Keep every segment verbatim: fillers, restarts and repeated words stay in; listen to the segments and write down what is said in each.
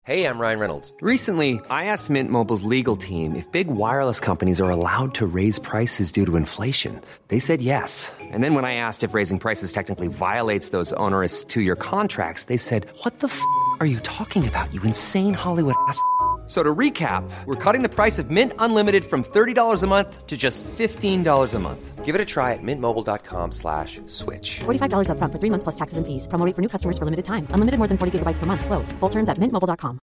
Hey, I'm Ryan Reynolds. Recently, I asked Mint Mobile's legal team if big wireless companies are allowed to raise prices due to inflation. They said yes. And then when I asked if raising prices technically violates those onerous two-year contracts, they said, what the f*** are you talking about, you insane Hollywood ass f- So to recap, we're cutting the price of Mint Unlimited from thirty dollars a month to just fifteen dollars a month. Give it a try at mintmobile.com slash switch. forty-five dollars up front for three months plus taxes and fees. Promo rate for new customers for limited time. Unlimited more than forty gigabytes per month. Slows full terms at mint mobile dot com.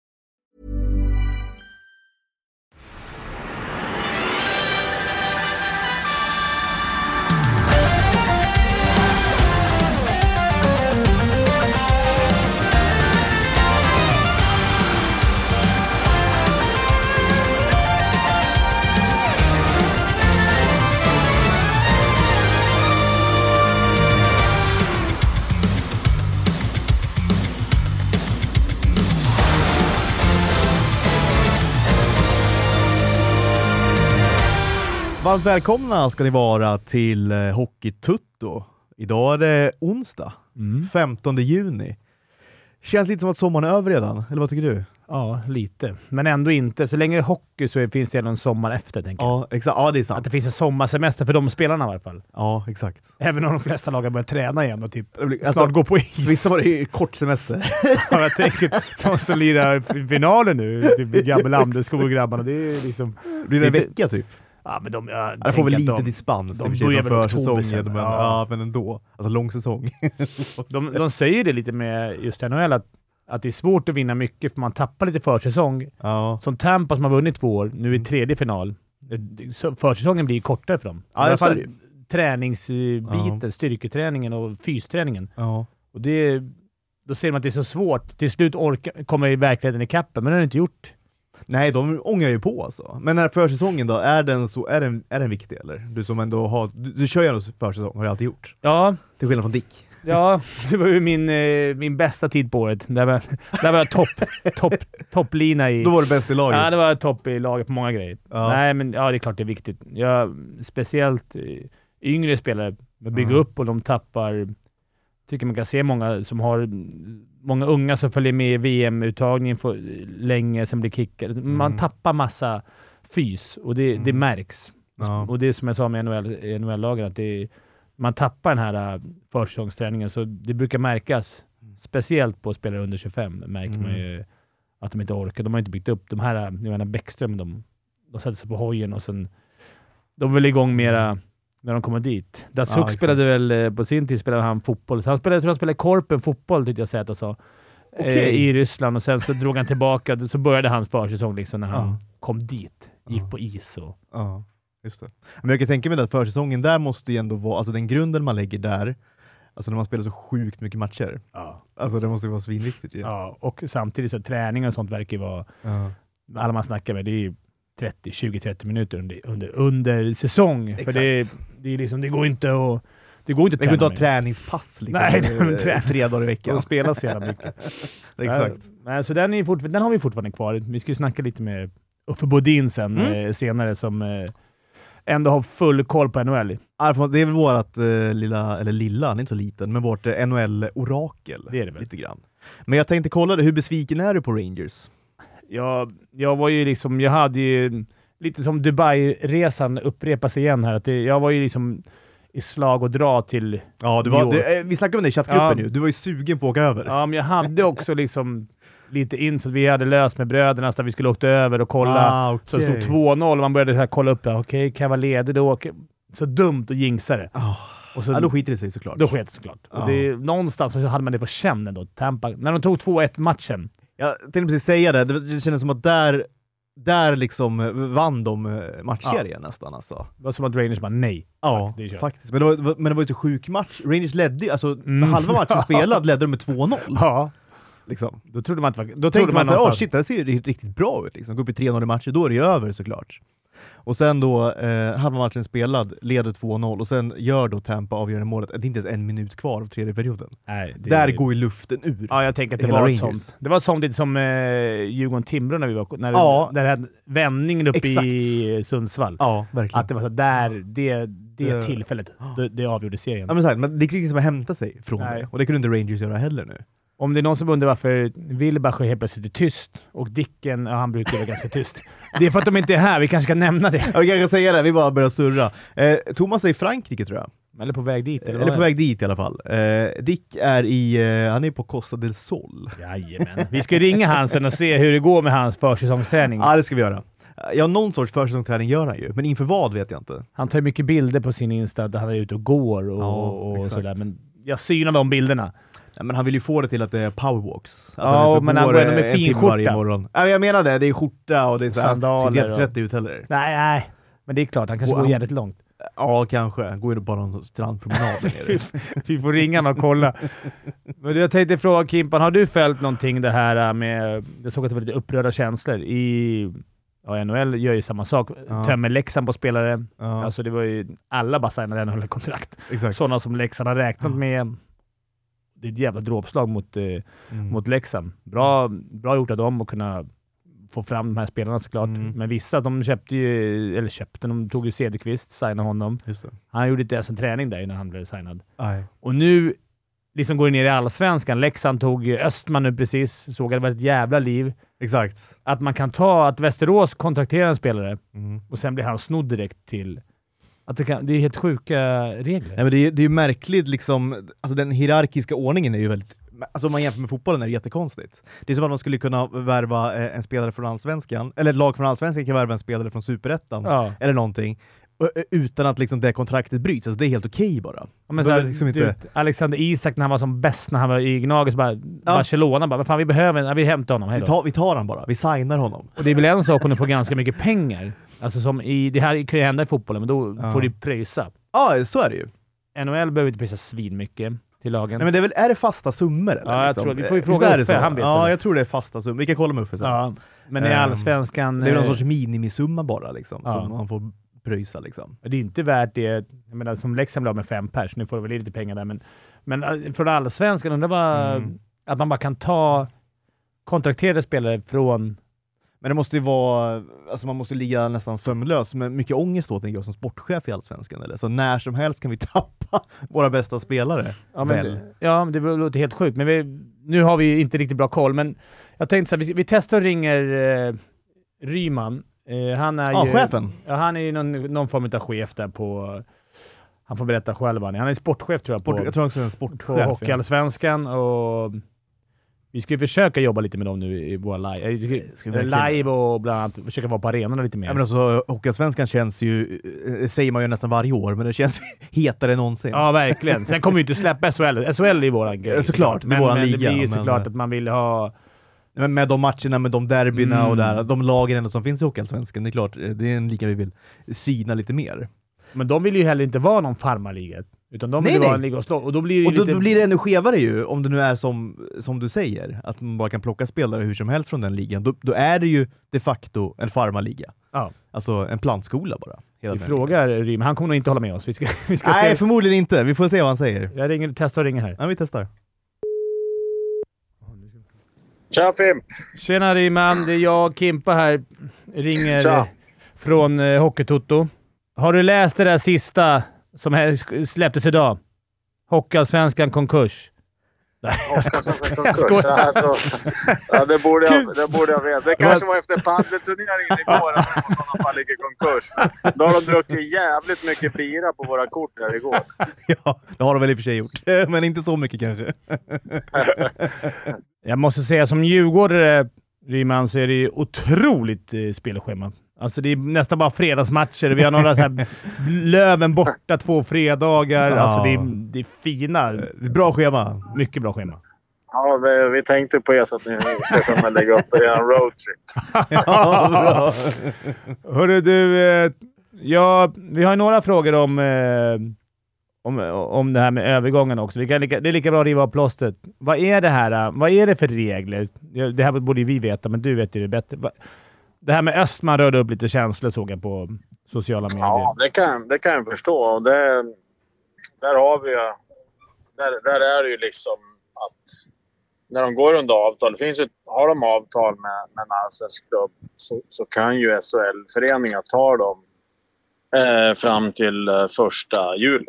Varmt välkomna ska ni vara till eh, Hockeytutto. Idag är det onsdag, mm. femtonde juni. Känns lite som att sommaren är över redan, eller vad tycker du? Ja, lite. Men ändå inte. Så länge det är hockey så finns det en sommar efter, tänker jag. Ja, exakt. Ja, det är sant. Att det finns en sommarsemester för de spelarna i alla fall. Ja, exakt. Även om de flesta lag har börjat träna igen och typ alltså, snart gå på is. Vissa var det ju kort semester. Ja, jag tänker de som lirar finalen nu, typ Gabbe Landeskog och grabbarna. Det är liksom... Blir det en vecka typ? Ja, men de... Jag, jag får väl lite de, dispens. De börjar väl försäsongen, men, ja. ja, men ändå. Alltså lång säsong. de, de säger det lite med just N H L att, att det är svårt att vinna mycket för man tappar lite försäsong. Ja. Som Tampa som har vunnit två år, nu i tredje final. Försäsongen blir kortare för dem. Ja, I alla fall träningsbiten, ja. Styrketräningen och fysträningen. Ja. Och det, då ser man att det är så svårt. Till slut orkar, kommer i verkligheten i kappen, men det har det inte gjort. Nej, de ångar ju på alltså. Men när försäsongen då, är den så är den, är den viktig eller? Du som ändå har, du, du kör ju ändå försäsong, har du alltid gjort. Ja. Till skillnad från Dick. Ja, det var ju min, eh, min bästa tid på året. Där var, där var jag topp, topp, topplina i... Då var det bäst i laget. Ja, det var topp i laget på många grejer. Ja. Nej, men ja, det är klart det är viktigt. Jag, speciellt eh, yngre spelare bygger mm. upp och de tappar... Tycker man kan se många som har... Många unga som följer med i V M-uttagningen för länge, sen blir kickade. Man mm. tappar massa fys och det, mm. det märks. Ja. Och det är som jag sa med N H L-lagen, att det är, man tappar den här uh, försäsongsträningen, så det brukar märkas. Mm. Speciellt på spelare under tjugofem märker mm. man ju att de inte orkar. De har inte byggt upp de här, jag menar Bäckström, de, de sätter sig på hojen och sen de vill igång mera när de kommer dit. Datsuk ja, spelade väl på sin tid spelade han fotboll. Så han spelade, jag tror han spelade Korpen fotboll, tyckte jag säga att sa. Okay. Eh, i Ryssland, och sen så drog han tillbaka, så började hans försäsong liksom när han ja. kom dit. Gick ja. på is och... Ja, just det. Men jag kan tänka mig att försäsongen där måste ju ändå vara, alltså den grunden man lägger där, alltså när man spelar så sjukt mycket matcher. Ja. Alltså det måste ju vara svinviktigt. Ja, ja, och samtidigt så träning och sånt verkar ju vara... Ja. Alla man snackar med, det är ju trettio, tjugo, trettio minuter under, under, under säsong. Exakt. För det, det, är liksom, det går inte att det går inte att det går inte att ha träningspass liksom. Nej, tre, tre dagar i veckan. Och spela så jävla mycket. Exakt. Nej, så den, är fort, den har vi fortfarande kvar. Vi ska ju snacka lite med Uffe Bodin sen mm. eh, senare, som eh, ändå har full koll på N H L. Det är väl vårt eh, lilla, eller lilla, han är inte så liten, men vårt eh, N H L-orakel. Det är det väl. Lite grann. Men jag tänkte kolla det, hur besviken är du på Rangers? Jag, jag var ju liksom, jag hade ju lite som Dubai-resan upprepas igen här. Att det, jag var ju liksom i slag och dra till ja, du var, du, vi snackade om det i chattgruppen ja. nu. Du var ju sugen på att åka över. Ja, men jag hade också liksom lite in så att vi hade löst med bröderna så att vi skulle åka över och kolla. Ah, okay. Så det stod två noll och man började så här kolla upp. Okej, okay, kan jag vara ledig då? Så dumt och jinxa det. Oh. Och så, ja, då skiter det sig såklart. Då skiter det såklart. Oh. Och det, någonstans så hade man det på känn då. Tampa. När de tog två ett matchen. Jag tänkte precis säga det. Det kändes som att där, där liksom vann de matchserien ja. nästan. Alltså. Det var som att Rangers bara nej. Ja, det faktiskt. Men det, var, men det var ju så sjuk match. Rangers ledde, alltså mm. med halva matchen spelad ledde de med två noll. Ja. Liksom. Då trodde man att då trodde man, man att oh, shit, det ser ju riktigt bra ut. Liksom. Gå upp i tre noll i matcher, då är det ju över såklart. Och sen då, eh, halva matchen spelad, leder två noll och sen gör då Tampa avgörande målet. Det är inte ens en minut kvar av tredje perioden. Nej, det, där det, går ju luften ur. Ja, jag tänker att det var ett sånt. Det var sånt lite som eh, Djurgården-Timrå när vi var när ja. det, där hade vändningen uppe Exakt. i Sundsvall. Ja, verkligen. Att det var så där, det, det uh, tillfället, det, det avgjorde serien. Ja, men, så här, men det gick liksom att hämta sig från Nej. det. Och det kunde inte Rangers göra heller nu. Om det är någon som undrar varför Wilbacher helt plötsligt är tyst och Dicken, ja, han brukar vara ganska tyst. Det är för att de inte är här, vi kanske ska nämna det. Ja, vi kanske säga det, vi bara börjar surra. Eh, Thomas är i Frankrike tror jag. Eller på väg dit. Eller, eller på väg dit i alla fall. Eh, Dick är i, eh, han är på Costa del Sol. Jajamän. Vi ska ringa han sen och se hur det går med hans försäsongsträning. Ja, det ska vi göra. Ja, någon sorts försäsongsträning gör han ju, men inför vad vet jag inte. Han tar mycket bilder på sin Insta där han är ute och går och, ja, och sådär, men jag synar de bilderna. Ja, men han vill ju få det till att det är powerwalks. Alltså ja, han men han går ändå med fin skjorta. Ja, jag menar det, det är skjorta och det är så sandaler. Det ser inte rätt ut heller. Nej, nej. Men det är klart, han kanske och går jävligt långt. Ja, kanske. Han går ju bara någon strandpromenad. Vi får ringa honom och kolla. Men jag tänkte fråga Kimpan, har du följt någonting det här med... Jag såg att det var lite upprörda känslor i... Ja, N H L gör ju samma sak. Ja. Tömmer Leksand på spelare. Ja. Alltså det var ju... Alla bara signade N H L-kontrakt. Exakt. Sådana som Leksand har räknat med. Det är ett jävla dråpslag mot, eh, mm. mot Leksand. Bra, bra gjort av dem att kunna få fram de här spelarna såklart. Mm. Men vissa, de köpte ju... Eller köpte, de tog ju Cederqvist, signade honom. Just det. Han gjorde inte ens en träning där innan han blev signad. Aj. Och nu liksom går det ner i allsvenskan. Leksand tog Östman nu precis. Såg att det var ett jävla liv. Exakt. Att man kan ta att Västerås kontrakterar en spelare mm. och sen blir han snodd direkt till... Att det, kan, det är helt sjuka regler. Nej, men det är, det är ju märkligt liksom... Alltså den hierarkiska ordningen är ju väldigt... Alltså om man jämför med fotbollen är det jättekonstigt. Det är som att man skulle kunna värva en spelare från allsvenskan, eller ett lag från allsvenskan kan värva en spelare från superettan, ja. Eller någonting. Utan att liksom det kontraktet bryts. Alltså det är helt okej okay bara. Ja, men så här, liksom inte... Alexander Isak när han var som bäst när han var i Gnaget, bara ja. Barcelona bara, vad fan vi behöver, ja, vi hämtar honom. Vi tar, vi tar han bara, vi signar honom. Och det är väl en sak om du får ganska mycket pengar. Alltså som i, det här kan ju hända i fotbollen, men då ja. Får du pröjsa. Ja, så är det ju. N H L behöver inte pröjsa svin mycket till lagen. Nej, men det är väl, är det fasta summor? Eller, ja, jag liksom? tror vi får ju fråga Uffe, han vet ja, det. jag tror det är fasta summor. Vi kan kolla med Uffe sen. Ja, men i allsvenskan... Det är någon sorts minimisumma bara, liksom, ja. Som man får pröjsa, liksom. Det är inte värt det, jag menar, som Leksand blev med fem pers, nu får det väl lite pengar där, men, men från allsvenskan undrar vad, mm. att man bara kan ta kontrakterade spelare från... Men det måste ju vara, alltså man måste ligga nästan sömnlös med mycket ångest då, tänker jag, som sportchef i allsvenskan, eller? Så när som helst kan vi tappa våra bästa spelare. Ja, men, väl. Ja, det låter helt sjukt, men vi, nu har vi inte riktigt bra koll, men jag tänkte så här, vi, vi testar och ringer eh, Ryman. Eh, han är ja, ju, chefen. Ja, han är ju någon, någon form av chef där på... Han får berätta själv. Han är sportchef tror jag. Sport, på, jag tror också en sportchef. På Hockeyallsvenskan och... Vi ska ju försöka jobba lite med dem nu i våra live. Live och bland annat försöka vara på arenorna lite mer. Ja, men alltså, Hockeyallsvenskan känns ju, säger man ju nästan varje år, men det känns hetare än någonsin. Ja, verkligen. Sen kommer vi inte släppa S H L. S H L är våran grej. Såklart, men, det är våran men liga. det blir ju men, såklart att man vill ha... Men med de matcherna, med de derbyna mm. och där, de lagen ändå som finns i Hockeyallsvenskan, det är klart, det är en liga vi vill syna lite mer. Men de vill ju heller inte vara någon farmarliga. Utan de vill nej, vara nej. en liga och slå. Och då blir det, och då, lite... då blir det ännu skevare ju, om det nu är som, som du säger, att man bara kan plocka spelare hur som helst från den ligan. Då, då är det ju de facto en farmarliga. Ja. Alltså en plantskola bara. Vi frågar Rym, han kommer nog inte hålla med oss. Vi ska, vi ska nej, se. Förmodligen inte. Vi får se vad han säger. Jag ringer, testar och ringer här. Ja, vi testar. Tja Fimp! Tjena Ryman, det är jag, Kimpa här. Ringer Tja. Från eh, Hockeytoto. Har du läst det där sista som här släpptes idag? Hockeyallsvenskan konkurs. Hockeyallsvenskan konkurs? Ja, då, ja, det borde jag, det borde jag veta. Det kanske var efter paddelturneringen igår att de i sådana fall ligger konkurs. Då har de druckit jävligt mycket bira på våra kort där igår. Ja, det har de väl i och för sig gjort. Men inte så mycket kanske. Jag måste säga, som djurgårdare, Ryman, så är det ju otroligt eh, spelschema. Alltså det är nästan bara fredagsmatcher. Vi har några så här Löven borta två fredagar. Ja. Alltså det är, det är fina. Det är bra schema. Mycket bra schema. Ja, vi, vi tänkte på er så att ni ska kunna lägga upp er roadtrip. Ja, bra. Hörru du, eh, ja, vi har några frågor om, eh, om, om det här med övergången också. Vi kan lika, det är lika bra att riva av plåstret. Vad är det här? Vad är det för regler? Det här borde vi veta, men du vet ju det bättre. Det här med Östman rörde upp lite känslor, såg jag på sociala medier. Ja, det kan, det kan jag förstå. Och det, där har vi ju... Där, där är det ju liksom att när de går under avtal, finns ju, har de avtal med, med en allsvensk klubb så, så kan ju S H L-föreningar ta dem eh, fram till eh, första juli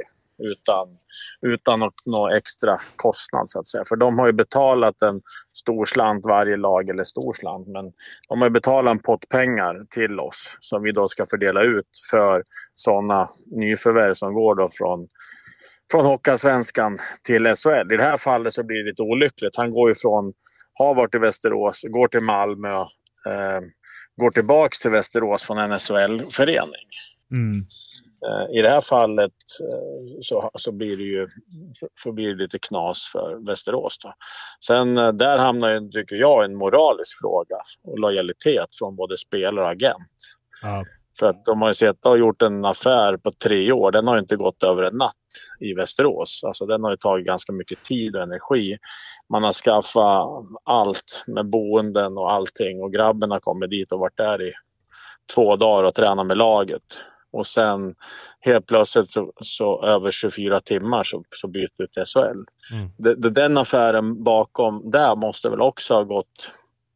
utan, utan någon, någon extra kostnad så att säga. För de har ju betalat en stor slant varje lag, eller stor slant, men de har ju betalat en pott pengar till oss som vi då ska fördela ut för sådana nyförvärv som går då från från Hockeyallsvenskan till S H L. I det här fallet så blir det lite olyckligt. Han går ju från, har varit i Västerås, går till Malmö, eh, går tillbaks till Västerås från en S H L-förening. Mm. Eh, I det här fallet eh, så, så blir det ju så, så blir det lite knas för Västerås då. Sen eh, där hamnar ju, tycker jag, en moralisk fråga och lojalitet från både spelare och agent. Ja. För att de har ju sett och gjort en affär på tre år. Den har ju inte gått över en natt i Västerås. Alltså den har ju tagit ganska mycket tid och energi. Man har skaffat allt med boenden och allting. Och grabben har kommit dit och varit där i två dagar och tränat med laget. Och sen helt plötsligt så, så över tjugofyra timmar så, så byter det till S H L. Mm. Det, det, den affären bakom där måste väl också ha gått,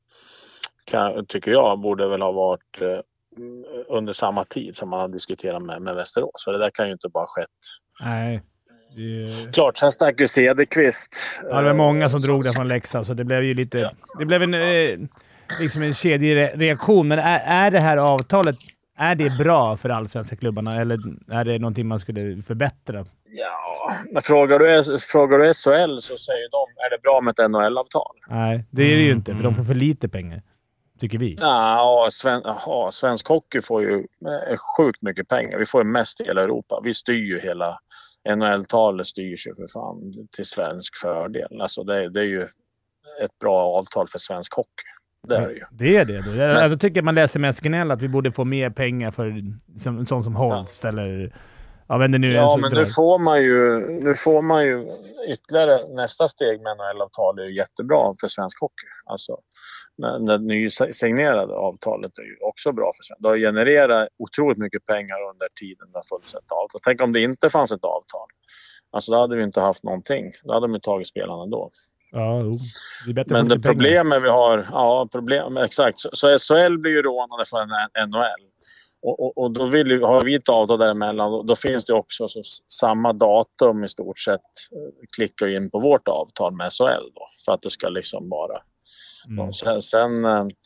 kan, tycker jag, borde väl ha varit eh, under samma tid som man har diskuterat med, med Västerås. För det där kan ju inte bara ha skett. Nej. Det... Klart, sen stack ju Cederqvist. Ja, det var många som drog det från Leksand, så det blev ju lite... Ja. Det blev en, eh, liksom en kedjereaktion. Men är, är det här avtalet, är det bra för allsvenska klubbarna eller är det någonting man skulle förbättra? Ja, men frågar du, frågar du S H L så säger de, är det bra med ett N H L-avtal? Nej, det är det ju inte, för de får för lite pengar. Tycker vi. Ja, sven, aha, svensk hockey får ju eh, sjukt mycket pengar. Vi får ju mest i hela Europa. Vi styr ju hela N H L-talet styrs ju för fan till svensk fördel. Alltså det, det är ju ett bra avtal för svensk hockey. Det är det ju. Det är det. Då. Jag, Men, jag tycker man läser med Skinell att vi borde få mer pengar för som, sån som Holst ja. eller... Ja, men, det nu ja, men nu får man ju nu får man ju ytterligare nästa steg med N H L-avtal är ju jättebra för svensk hockey. Alltså det nysignerade avtalet är ju också bra för svensk. Det har genererat otroligt mycket pengar under tiden det har funnits ett avtal. Tänk om det inte fanns ett avtal. Alltså då hade vi inte haft någonting. Då hade vi tagit spelarna då. Ja, det är bättre. Men det problemet vi har, ja problem exakt. Så, så S H L blir ju rånade för en N H L. Och, och, och då vill vi, har vi ett avtal däremellan. Då, då finns det också så, samma datum i stort sett klicka in på vårt avtal med S H L då. För att det ska liksom bara... Mm. Sen, sen,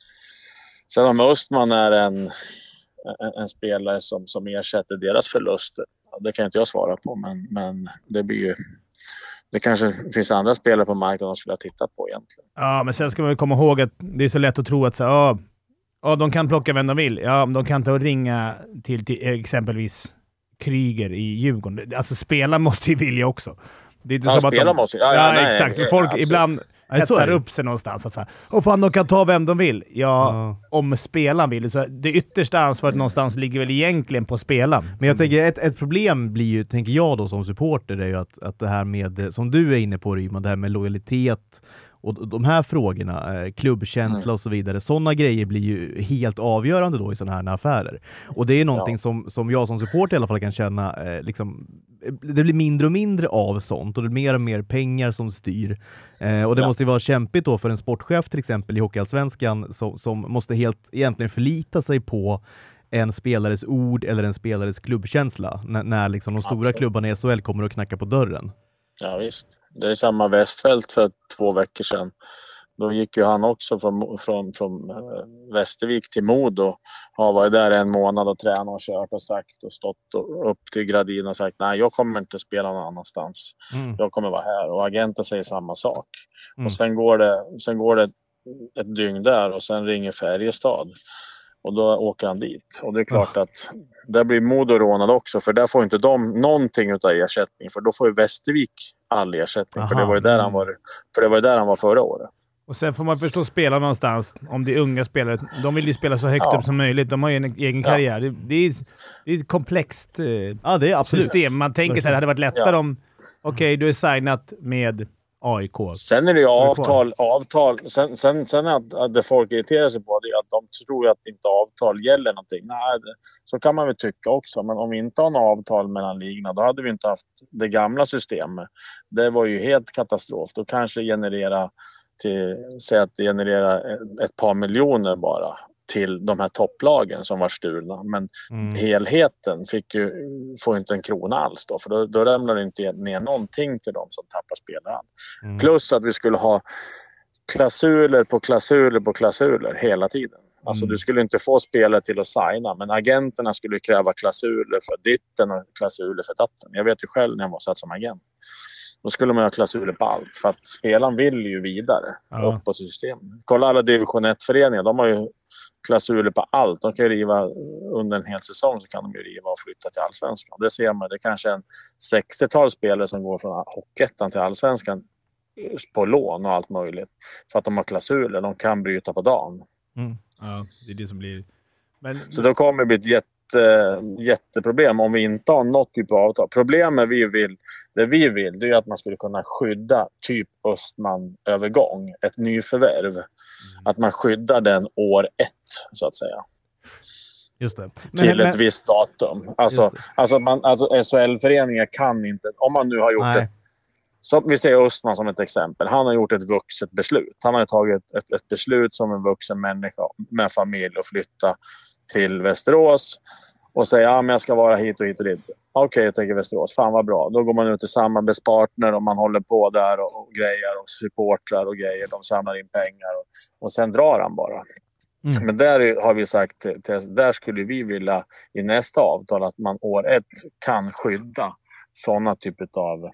sen om Östman är en, en, en spelare som, som ersätter deras förluster. Det kan inte jag svara på. Men, men det blir ju... Det kanske finns andra spelare på marknaden som skulle ha tittat på egentligen. Ja, men sen ska man komma ihåg att det är så lätt att tro att så, ja, ja, de kan plocka vem de vill. Ja, de kan inte ringa till, till exempelvis Kryger i Djurgården. Alltså spela måste ju vilja också. Det är inte ja, som spela att de, måste ja, ja, ja, exakt. Nej, folk absolut. Ibland hetsar upp sig någonstans. Att så här, och fan, de kan ta vem de vill. Ja, ja. Om spelaren vill. Så det yttersta ansvaret någonstans ligger väl egentligen på spelaren. Men jag tänker, ett, ett problem blir ju, tänker jag då som supporter, är ju att, att det här med, som du är inne på Ryman, det här med lojalitet och de här frågorna, eh, klubbkänsla mm. och så vidare, sådana grejer blir ju helt avgörande då i sådana här affärer. Och det är någonting ja. som, som jag som supporter i alla fall kan känna, eh, liksom, det blir mindre och mindre av sånt och det är mer och mer pengar som styr. Eh, och det ja. måste ju vara kämpigt då för en sportchef till exempel i Hockeyallsvenskan som, som måste helt egentligen förlita sig på en spelares ord eller en spelares klubbkänsla när, när liksom de stora Absolut. klubbarna i S H L kommer och knackar på dörren. Ja visst. Det är samma Westfält för två veckor sedan. Då gick ju han också från, från, från Västervik till Modo. Har varit där en månad och tränat och kört och sagt och stått och upp till Gradin och sagt nej, jag kommer inte spela någon annanstans. Mm. Jag kommer vara här. Och agenten säger samma sak. Mm. Och sen går det, sen går det ett dygn där och sen ringer Färjestad. Och då åker han dit. Och det är klart oh. att där blir Modo rånad också. För där får inte de någonting utav ersättning. För då får ju Västervik all ersättning. För det var ju där han var, för det var ju där han var förra året. Och sen får man förstå spela någonstans. Om det är unga spelare. De vill ju spela så högt ja. upp som möjligt. De har ju en egen karriär. Ja. Det, det, är, det är ett komplext eh, ja, det är absolut. system. Man tänker så här, det hade varit lättare ja. om okej, okay, du är signat med A I K. Sen är det ju avtal. avtal. Sen, sen, sen att, att det folk irriterar sig på det är att de tror att inte avtal gäller någonting. Nej, det, så kan man väl tycka också. Men om vi inte har något avtal mellan ligorna, då hade vi inte haft det gamla systemet. Det var ju helt katastrof. Då kanske generera till, säg att det genererar ett par miljoner bara till de här topplagen som var stulna. Men mm. helheten fick ju, får inte en krona alls då. För då, då lämnar det inte ner någonting till de som tappar spelare. Mm. Plus att vi skulle ha klausuler på klausuler på klausuler hela tiden. Alltså mm. du skulle inte få spelare till att signa, men agenterna skulle kräva klausuler för ditten och klausuler för datten. Jag vet ju själv när jag var satt som agent. Då skulle man ha klausuler på allt, för att spelaren vill ju vidare ja. upp på systemet. Kolla alla division ett-föreningar, de har ju klausuler på allt. De kan ju riva under en hel säsong, så kan de ju riva och flytta till Allsvenskan. Det ser man, det är kanske en sextiotal spelare som går från Hockeyettan till Allsvenskan på lån och allt möjligt. För att de har klausuler, de kan bryta på dagen. Mm. Ja, det är det som blir... Men... Så då kommer det bli ett jätte, jätteproblem om vi inte har något typ av avtal. Problemet vi vill, det vi vill, det är att man skulle kunna skydda typ Östman-övergång, ett nyförvärv. Mm. Att man skyddar den år ett, så att säga. Just det. Men, till men, ett visst datum. Alltså, alltså, man, alltså S H L-föreningar kan inte, om man nu har gjort nej. ett... Så vi ser Östman som ett exempel. Han har gjort ett vuxet beslut. Han har tagit ett, ett beslut som en vuxen människa med familj och flytta till Västerås och säga ja, men jag ska vara hit och hit och dit. Okej, okay, jag tänker Västerås. Fan vad bra. Då går man ut till samarbetspartner och man håller på där och, och grejer och supportrar och grejer. De samlar in pengar och, och sen drar han bara. Mm. Men där har vi sagt, där skulle vi vilja i nästa avtal att man år ett kan skydda sådana typer av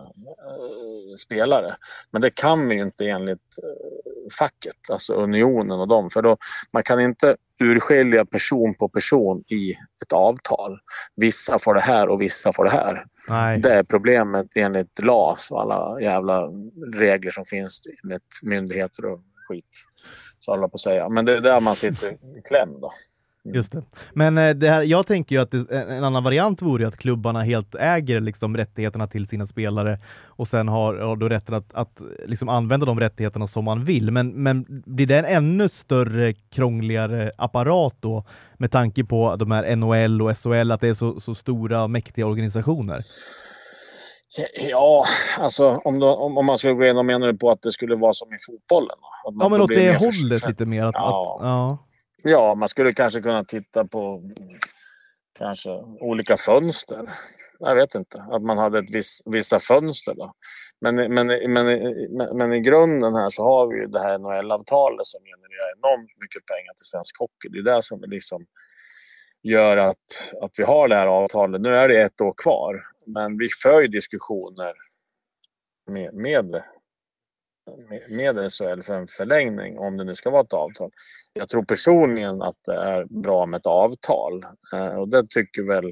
Uh, spelare. Men det kan vi ju inte enligt uh, facket, alltså unionen och dem, för då man kan inte urskilja person på person i ett avtal. Vissa får det här och vissa får det här. Nej. Det är problemet enligt L A S och alla jävla regler som finns enligt myndigheter och skit. Så alla på att säga. Men det är där man sitter i kläm då. Just det. Men eh, det här, jag tänker ju att det, en annan variant vore att klubbarna helt äger liksom rättigheterna till sina spelare och sen har, har då rätten att, att liksom använda de rättigheterna som man vill. Men, men blir det en ännu större, krångligare apparat då med tanke på de här N H L och S H L, att det är så, så stora, mäktiga organisationer? Ja, alltså om, då, om, om man skulle gå igenom, menar du på att det skulle vara som i fotbollen? Att man ja, men åt det hållet lite mer. Att, ja. Att, ja. Ja, man skulle kanske kunna titta på kanske olika fönster. Jag vet inte. Att man hade ett viss, vissa fönster då. Men, men, men, men, men i grunden här så har vi ju det här N H L-avtalet som genererar enormt mycket pengar till svensk hockey. Det är det som liksom gör att, att vi har det här avtalet. Nu är det ett år kvar. Men vi för ju diskussioner med, med med S H L för en förlängning om det nu ska vara ett avtal. Jag tror personligen att det är bra med ett avtal och det tycker väl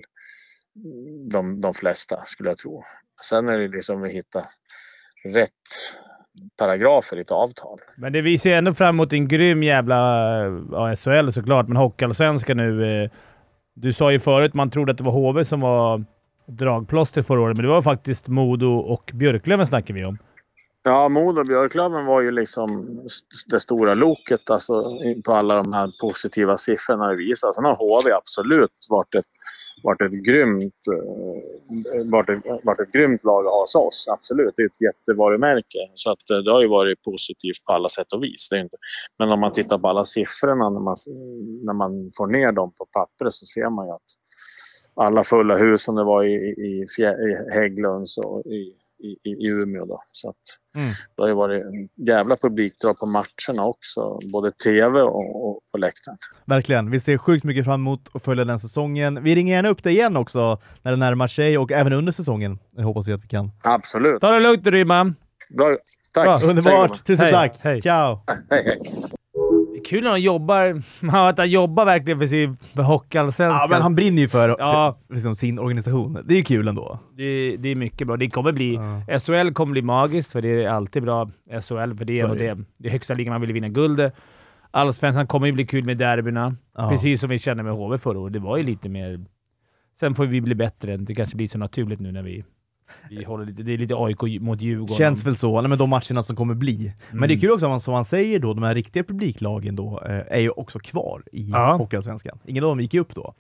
de, de flesta, skulle jag tro. Sen är det liksom att hitta rätt paragrafer i ett avtal. Men det visar ändå fram emot en grym jävla ja, S H L såklart, men Hockeyallsvenskan nu. Du sa ju förut man trodde att det var H V som var dragplåster förra året, men det var faktiskt Modo och Björklöven snackar vi om. Ja, Modo och Björklöven var ju liksom det stora loket alltså, på alla de här positiva siffrorna det visar. Sen har H V absolut varit ett, varit ett, grymt, varit ett, varit ett grymt lag att ha hos oss. Absolut, det är ett jättevarumärke. Så att det har ju varit positivt på alla sätt och vis. Det är inte. Men om man tittar på alla siffrorna när man, när man får ner dem på papper så ser man ju att alla fulla hus som det var i, i, i Hägglunds och i I, i Umeå då. Så att mm. det har ju varit en jävla publikdrag på matcherna också. Både tv och, och på läktaren. Verkligen. Vi ser sjukt mycket fram emot att följa den säsongen. Vi ringer gärna upp dig igen också när det närmar sig och även under säsongen. Jag hoppas att vi kan. Absolut. Ta det lugnt, Rymman. Bra. Tack. Bra. Underbart. Tusen hej. Tack. Hej. Ciao. Hej, hej. Det är kul när han jobbar. Att han jobbar verkligen för sin Hockeyallsvenskan. Ja, men han brinner ju för, ja. för liksom, sin organisation. Det är ju kul ändå. Det, det är mycket bra. Det kommer bli... Ja. S H L kommer bli magiskt, för det är alltid bra. S H L, för det är, och det, det är högsta ligan man vill vinna guld. Allsvenskan kommer ju bli kul med derbyna. Ja. Precis som vi kände med H V förra året. Det var ju lite mer... Sen får vi bli bättre. Det kanske blir så naturligt nu när vi... Vi håller lite, det är lite A I K mot Djurgården. Känns väl så, med de matcherna som kommer bli. Mm. Men det är kul också, som man säger då, de här riktiga publiklagen då, eh, är ju också kvar i ja. Hockeyallsvenskan. Ingen av dem gick upp då.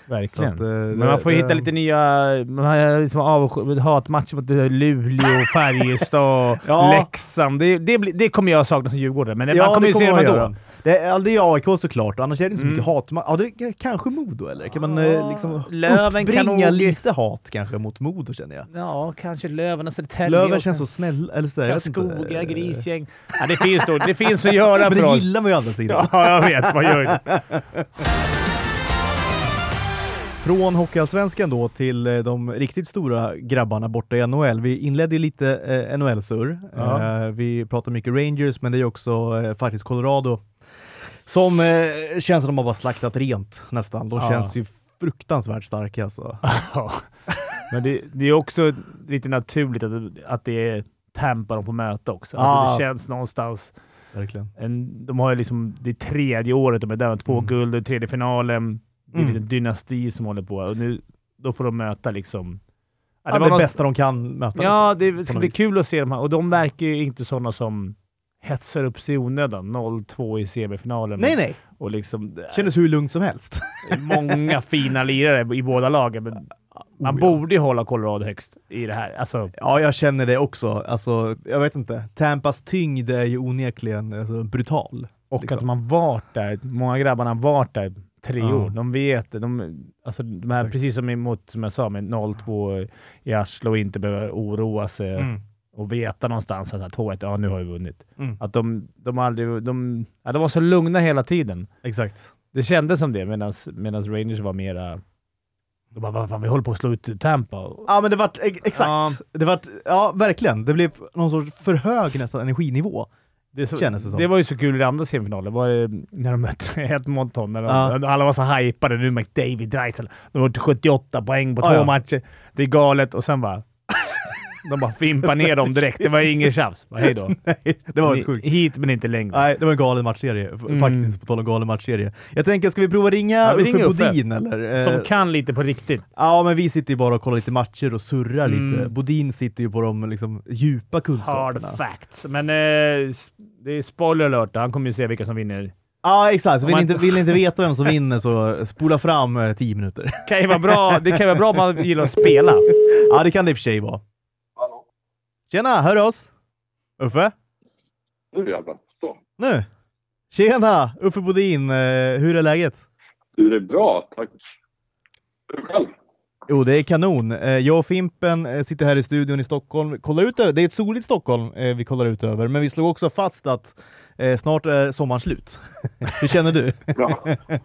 Verkligen. Att, eh, men man får det, hitta lite nya man har liksom av, hatmatcher mot Luleå, Färjestad och ja. Leksand. Det, det, det kommer jag sakna som Djurgårdare. Men ja, man kommer ju se dem ändå. Det är aldrig A I K såklart, annars är det inte så mycket mm. hat. Ja, det är kanske Modo, eller? Kan man ja, liksom Löven uppbringa kan nog... lite hat kanske mot Modo, känner jag? Ja, kanske Löven och Södertälje. Löven känns så snäll, eller så. Karlskoga, Grisgäng. Ja, det finns då, det finns att göra för Men det oss. gillar man ju andra sidan. Ja, jag vet. Vad gör det? Från Hockeyallsvenskan då till de riktigt stora grabbarna borta i N H L. Vi inledde lite eh, N H L-surr. Ja. Eh, vi pratar mycket Rangers, men det är också eh, faktiskt Colorado som eh, känns som de har bara slaktat rent nästan. De ja. känns ju fruktansvärt starka alltså. Ja. Men det, det är också lite naturligt att, att det är Tampa de får möta också. Alltså ja. Det känns någonstans... Verkligen. En, de har ju liksom det tredje året de är där, två mm. guld och tredje finalen. Det är mm. lite dynasti som håller på. Och nu, då får de möta liksom... Ja, det ja, var det något, bästa de kan möta. Ja, det ska bli kul att se dem här. Och de verkar ju inte sådana som hetsar upp sig i onödan. noll två i semifinalen. Nej, nej. Och liksom, kändes hur lugnt som helst. Många fina lirare i båda lagen. Men man oh, borde ju hålla Colorado högst i det här. Alltså, ja, jag känner det också. Alltså, jag vet inte. Tampas tyngd är ju onekligen alltså, brutal. Och liksom. Att man varit där. Många grabbarna har varit där tre ja. år. De vet de, alltså, de här, precis som emot, som jag sa, med noll två i Arslo och inte behöver oroa sig mm. och veta någonstans att två ett, ja nu har vi vunnit. Mm. Att de, de aldrig, de, ja, de var så lugna hela tiden. Exakt. Det kändes som det, medan Rangers var mera de bara, vad fan, vi håller på att slå ut Tampa. Ja, men det var exakt. Ja. Det var, ja, verkligen. Det blev någon sorts för hög nästan energinivå. Det, så, det, det var ju så kul i andra semifinalen. Det var ju när de mötte Edmonton. När de, ja. Alla var så hypade. Nu McDavid, Dreisel. De var till sjuttioåtta poäng på ja, två ja. matcher. Det är galet. Och sen bara... de bara fimpar ner dem direkt. Det var ingen chans. Hej då. Nej, det var sjukt. Hit men inte längre. Nej, det var en galen matchserie. Mm. Faktiskt, på tal om galen matchserie. Jag tänker, ska vi prova ringa ja, Uffe Bodin? Eller? Som kan lite på riktigt. Ja, men vi sitter ju bara och kollar lite matcher och surrar mm. lite. Bodin sitter ju på de liksom, djupa kunskaperna. Hard facts. Men eh, det är spoiler alert. Han kommer ju se vilka som vinner. Ja, exakt. Så vill, man... inte, vill inte veta vem som vinner så spola fram eh, tio minuter. Kan ju vara bra. Det kan ju vara bra om man gillar att spela. Ja, det kan det i och för sig vara. Tjena, hör du oss? Uffe? Nu jävlar, så. Nu? Tjena, Uffe Bodin. Hur är läget? Du, det är bra, tack. Hur själv? Jo, det är kanon. Jag och Fimpen sitter här i studion i Stockholm. Kollar ut över. Det är ett soligt Stockholm vi kollar ut över. Men vi slår också fast att snart är sommaren slut. Hur känner du? Bra.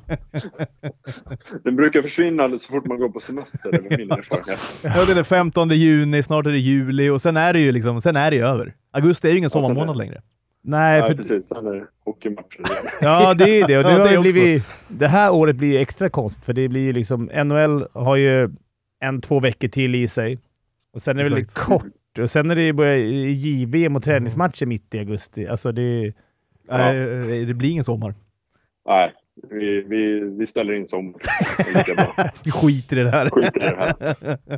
Den brukar försvinna så fort man går på semester. Eller min erfarenhet. Ja, det är den femtonde juni, snart är det juli och sen är det ju liksom, sen är det över. Augusti är ju ingen sommarmånad längre. Nej, ja, för... precis. Sen är det hockeymatcher igen. Ja, det är det. Och det, ja, har det, blivit, det här året blir extra konstigt för det blir liksom, N H L har ju en, två veckor till i sig. Och sen är det väldigt kort. Och sen är det börjar J V M och träningsmatcher mitt i augusti. Alltså det... Nej, ja. Det blir ingen sommar. Nej, vi, vi, vi ställer in sommar. Skiter i det här. Skiter i det här.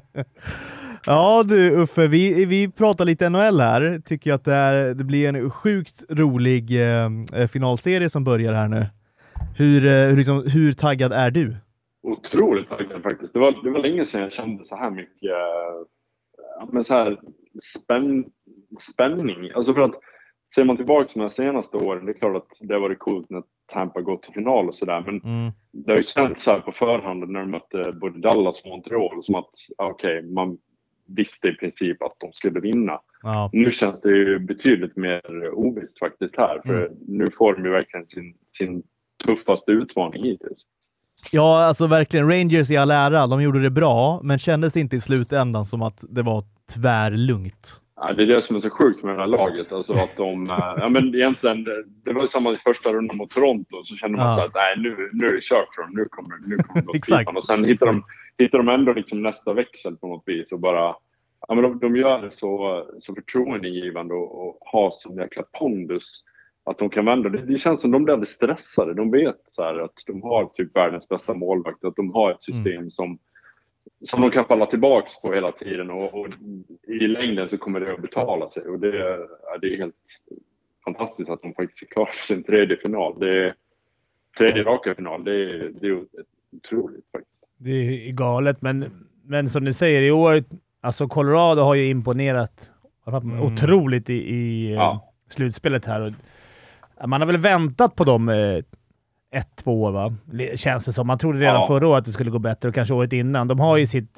Ja du Uffe, vi, vi pratar lite N H L här. Tycker jag att det, är, det blir en sjukt rolig eh, finalserie som börjar här nu. Hur, eh, liksom, hur taggad är du? Otroligt taggad faktiskt. Det var, det var länge sedan jag kände så här mycket eh, men så här spänn, spänning. Alltså för att ser man tillbaka de här senaste åren, det är klart att det var det coolt när Tampa gått till final och sådär. Men mm. det har ju känts så här på förhand när de mötte både Dallas och Montreal som att okej, okay, man visste i princip att de skulle vinna. Ja. Nu känns det ju betydligt mer ovisst faktiskt här. För mm. nu får de ju verkligen sin, sin tuffaste utmaning hittills. Ja, alltså verkligen. Rangers i all ära, de gjorde det bra. Men kändes det inte i slutändan som att det var tvärlugnt? Ja, det är det som är så sjukt med det här laget. Alltså att de, ja men egentligen, det var ju samma i första rundan mot Toronto. Så kände man ja. så att nej, nu, nu är det kört för dem. Nu kommer, nu kommer de Exakt. Och sen hittar de, hittar de ändå liksom nästa växel på något vis. Och bara, ja men de, de gör det så, så förtroendegivande och, och har sån jäkla pondus. Att de kan vända. Det, det känns som de blir alldeles stressade. De vet så här, att de har typ världens bästa målvakt. Att de har ett system mm. som som de kan falla tillbaks på hela tiden och, och i längden så kommer det att betala sig och det, ja, det är helt fantastiskt att de faktiskt är klara för sin tredje final. Det är tredje raka final. Det är, det är otroligt faktiskt. Det är galet, men, men som du säger, i år, alltså Colorado har ju imponerat mm. otroligt i, i ja. slutspelet här. Man har väl väntat på dem eh, ett, två år, va? Känns det som. Man trodde redan ja. förra året att det skulle gå bättre och kanske året innan. De har ju sitt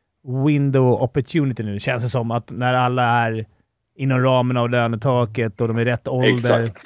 window opportunity nu. Känns det som att när alla är inom ramen av lönetaket och de är rätt ålder. Exakt.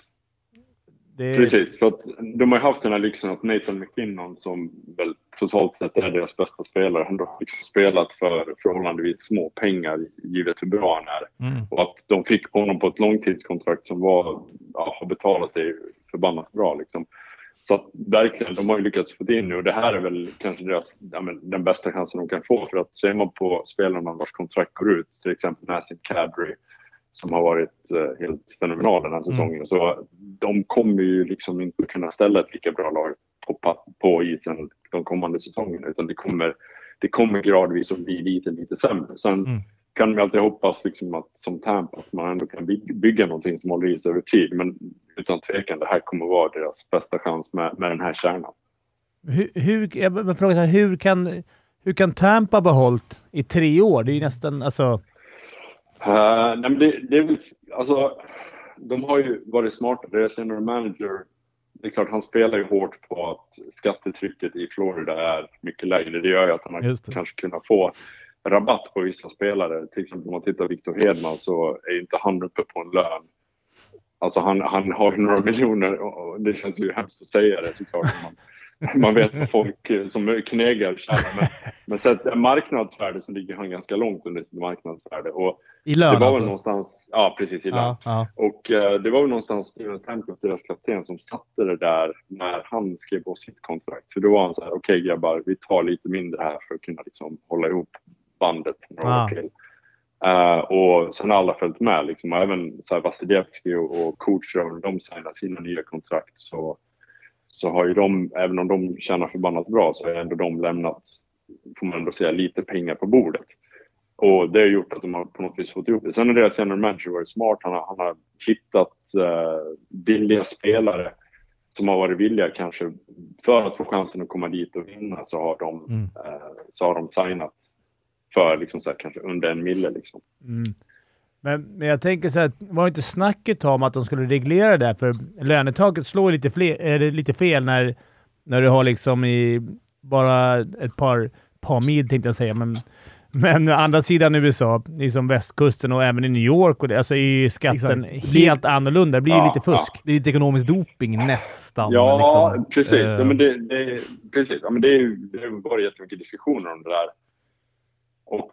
Det... Precis, för att de har haft den här lyxen att Nathan McKinnon, som väl totalt sett är deras bästa spelare, han har liksom spelat för förhållandevis små pengar givet hur bra han är. Mm. Och att de fick honom på ett långtidskontrakt som var, ja, har betalat sig förbannat bra liksom. Så att verkligen, de har ju lyckats få in nu, och det här är väl kanske deras, ja, men, den bästa chansen de kan få, för att ser man på spelarna vars kontrakt går ut, till exempel Nassim Kadri, som har varit eh, helt fenomenal den här säsongen. Mm. Så de kommer ju liksom inte kunna ställa ett lika bra lag på, på isen de kommande säsongerna, utan det kommer, det kommer gradvis att bli lite, lite sämre. Sen mm. kan man alltid hoppas liksom att, som Tampa, att man ändå kan bygga, bygga någonting som håller i sig över tid. Men utan tvekan, det här kommer vara deras bästa chans med, med den här kärnan. Hur, hur, jag frågar här, hur kan, hur kan Tampa behållt i tre år? Det är ju nästan, alltså... Uh, nej, men det, det är, alltså, de har ju varit smarta. Deras general manager, det är klart, han spelar ju hårt på att skattetrycket i Florida är mycket lägre. Det gör ju att han har kanske kunnat få rabatt på vissa spelare. Till exempel om man tittar på Victor Hedman, så är inte han uppe på en lön. Alltså han, han har några miljoner, och det känns ju hemskt att säga det såklart. Man, man vet vad folk som knegar tjänar. Men, men så ett marknadsvärde så ligger han ganska långt under sitt marknadsvärde. Och i lön, det var alltså? Väl någonstans, ja precis i lön. Ja, ja. Och uh, det var väl någonstans Steven Stamkos, deras kapten, som satte det där när han skrev på sitt kontrakt. För då var han så här: okej okay, grabbar, vi tar lite mindre här för att kunna liksom hålla ihop bandet några ja. år till. Uh, och sen har alla följt med liksom, och även så här Vasilevski och, och coacher, de signar sina nya kontrakt, så så har ju de, även om de tjänar förbannat bra, så har ändå de lämnat, får man ändå säga, lite pengar på bordet. Och det har gjort att de har på något vis fått ihop det. Sen har deras general manager varit smart. Han har, han har hittat uh, billiga spelare som har varit villiga kanske för att få chansen att komma dit och vinna, så har de, mm. uh, så har de signat för liksom så här, kanske under en mille liksom. Mm. Men, men jag tänker så här, var inte snacket om att de skulle reglera det, för lönetaket slår lite, fler, är det lite fel när, när du har liksom i bara ett par, par mil, tänkte jag säga, men, men andra sidan U S A, liksom västkusten och även i New York, och det, alltså är skatten exakt. Helt annorlunda. Det blir ja, lite fusk. Ja. Det är lite ekonomisk doping nästan. Ja, liksom. precis. Uh. Ja, men det, det, precis. Ja, men det är ju det har varit jättemycket diskussioner om det där. Och